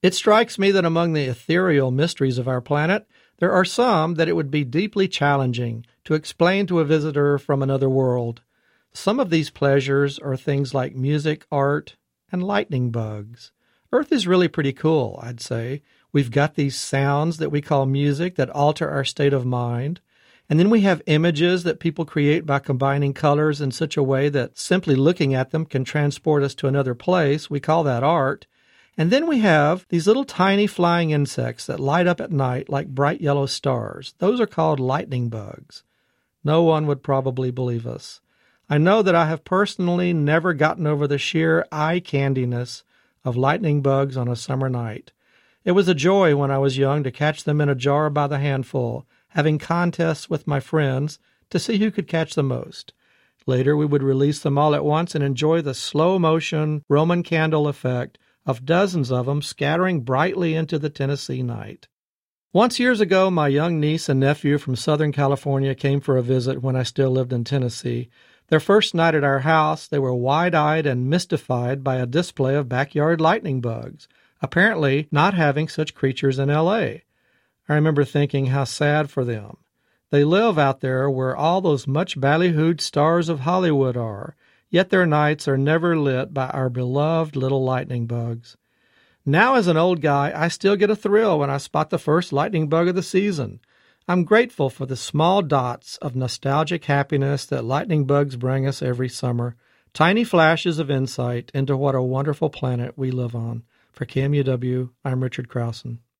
It strikes me that among the ethereal mysteries of our planet, there are some that it would be deeply challenging to explain to a visitor from another world. Some of these pleasures are things like music, art, and lightning bugs. Earth is really pretty cool, I'd say. We've got these sounds that we call music that alter our state of mind. And then we have images that people create by combining colors in such a way that simply looking at them can transport us to another place. We call that art. And then we have these little tiny flying insects that light up at night like bright yellow stars. Those are called lightning bugs. No one would probably believe us. I know that I have personally never gotten over the sheer eye candiness of lightning bugs on a summer night. It was a joy when I was young to catch them in a jar by the handful, having contests with my friends to see who could catch the most. Later, we would release them all at once and enjoy the slow-motion Roman candle effect of dozens of them scattering brightly into the Tennessee night. Once years ago, my young niece and nephew from Southern California came for a visit when I still lived in Tennessee. Their first night at our house, they were wide-eyed and mystified by a display of backyard lightning bugs, apparently not having such creatures in L.A. I remember thinking how sad for them. They live out there where all those much ballyhooed stars of Hollywood are, yet their nights are never lit by our beloved little lightning bugs. Now as an old guy, I still get a thrill when I spot the first lightning bug of the season. I'm grateful for the small dots of nostalgic happiness that lightning bugs bring us every summer, tiny flashes of insight into what a wonderful planet we live on. For KMUW, I'm Richard Krausen.